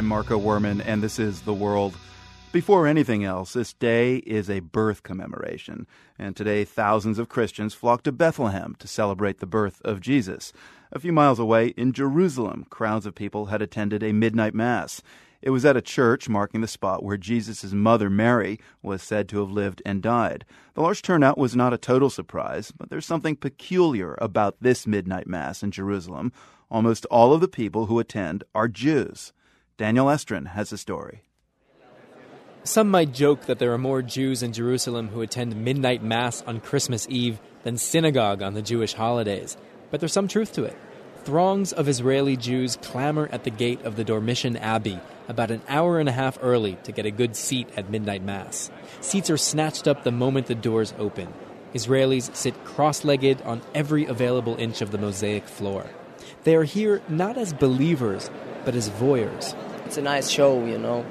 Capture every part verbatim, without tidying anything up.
I'm Marco Werman, and this is The World. Before anything else, this day is a birth commemoration, and today thousands of Christians flock to Bethlehem to celebrate the birth of Jesus. A few miles away in Jerusalem, crowds of people had attended a midnight mass. It was at a church marking the spot where Jesus' mother, Mary, was said to have lived and died. The large turnout was not a total surprise, but there's something peculiar about this midnight mass in Jerusalem. Almost all of the people who attend are Jews. Daniel Estrin has a story. Some might joke that there are more Jews in Jerusalem who attend midnight mass on Christmas Eve than synagogue on the Jewish holidays. But there's some truth to it. Throngs of Israeli Jews clamor at the gate of the Dormition Abbey about an hour and a half early to get a good seat at midnight mass. Seats are snatched up the moment the doors open. Israelis sit cross-legged on every available inch of the mosaic floor. They are here not as believers, but as voyeurs. It's a nice show, you know.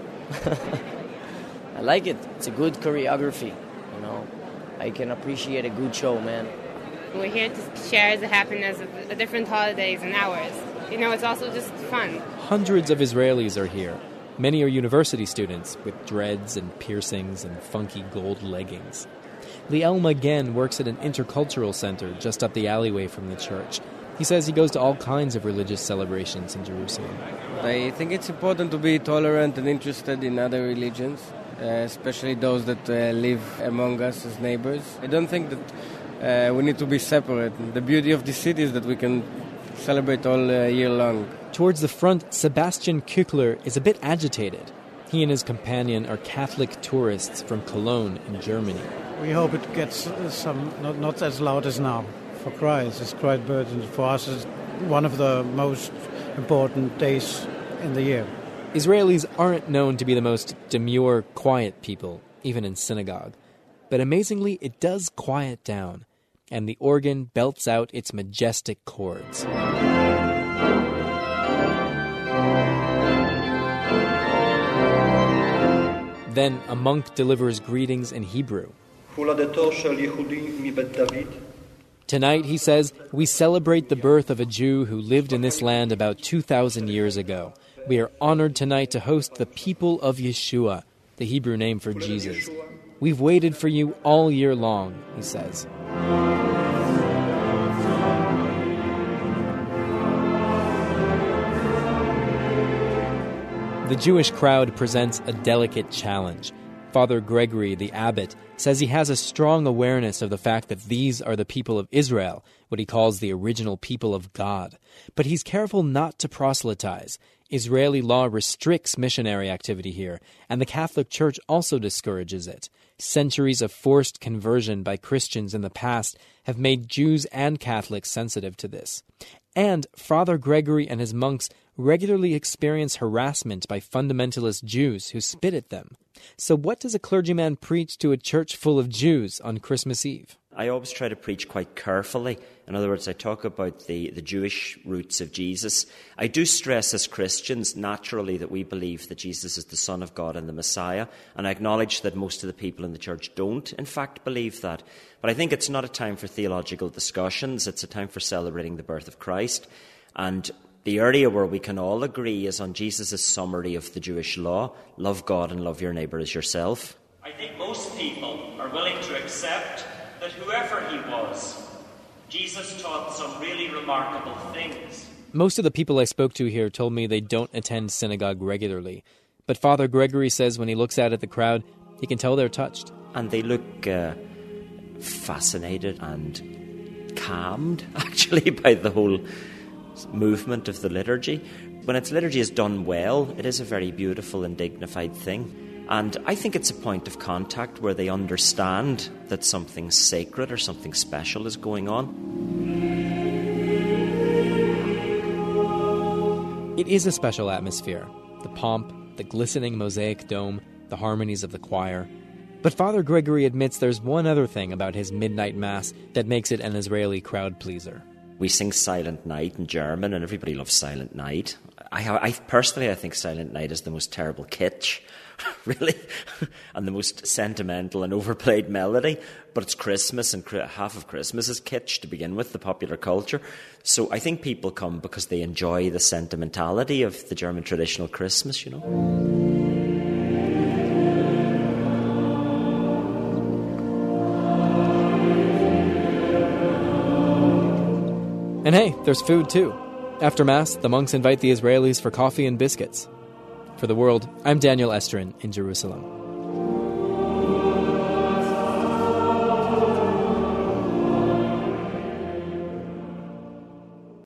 I like it. It's a good choreography, you know. I can appreciate a good show, man. We're here to share the happiness of the different holidays and ours. You know, it's also just fun. Hundreds of Israelis are here. Many are university students with dreads and piercings and funky gold leggings. Liel Magen works at an intercultural center just up the alleyway from the church. He says he goes to all kinds of religious celebrations in Jerusalem. I think it's important to be tolerant and interested in other religions, uh, especially those that uh, live among us as neighbors. I don't think that Uh, we need to be separate. The beauty of the city is that we can celebrate all uh, year long. Towards the front, Sebastian Kückler is a bit agitated. He and his companion are Catholic tourists from Cologne in Germany. We hope it gets some not, not as loud as now. For Christ, it's quite burdened. For us, it's one of the most important days in the year. Israelis aren't known to be the most demure, quiet people, even in synagogue. But amazingly, it does quiet down, and the organ belts out its majestic chords. Then a monk delivers greetings in Hebrew. Tonight, he says, we celebrate the birth of a Jew who lived in this land about two thousand years ago. We are honored tonight to host the people of Yeshua, the Hebrew name for Jesus. We've waited for you all year long, he says. The Jewish crowd presents a delicate challenge. Father Gregory, the abbot, says he has a strong awareness of the fact that these are the people of Israel, what he calls the original people of God. But he's careful not to proselytize. Israeli law restricts missionary activity here, and the Catholic Church also discourages it. Centuries of forced conversion by Christians in the past have made Jews and Catholics sensitive to this. And Father Gregory and his monks regularly experience harassment by fundamentalist Jews who spit at them. So what does a clergyman preach to a church full of Jews on Christmas Eve? I always try to preach quite carefully. In other words, I talk about the, the Jewish roots of Jesus. I do stress as Christians, naturally, that we believe that Jesus is the Son of God and the Messiah, and I acknowledge that most of the people in the church don't, in fact, believe that. But I think it's not a time for theological discussions. It's a time for celebrating the birth of Christ. And the area where we can all agree is on Jesus' summary of the Jewish law: love God and love your neighbour as yourself. I think most people are willing to accept that whoever he was, Jesus taught some really remarkable things. Most of the people I spoke to here told me they don't attend synagogue regularly. But Father Gregory says when he looks out at the crowd, he can tell they're touched. And they look uh, fascinated and calmed, actually, by the whole movement of the liturgy. When its liturgy is done well, it is a very beautiful and dignified thing. And I think it's a point of contact where they understand that something sacred or something special is going on. It is a special atmosphere. The pomp, the glistening mosaic dome, the harmonies of the choir. But Father Gregory admits there's one other thing about his midnight mass that makes it an Israeli crowd pleaser. We sing Silent Night in German, and everybody loves Silent Night. I, I personally, I think Silent Night is the most terrible kitsch, really, and the most sentimental and overplayed melody. But it's Christmas, and half of Christmas is kitsch to begin with, the popular culture. So I think people come because they enjoy the sentimentality of the German traditional Christmas, you know. And hey, there's food too. After Mass, the monks invite the Israelis for coffee and biscuits. For The World, I'm Daniel Estrin in Jerusalem.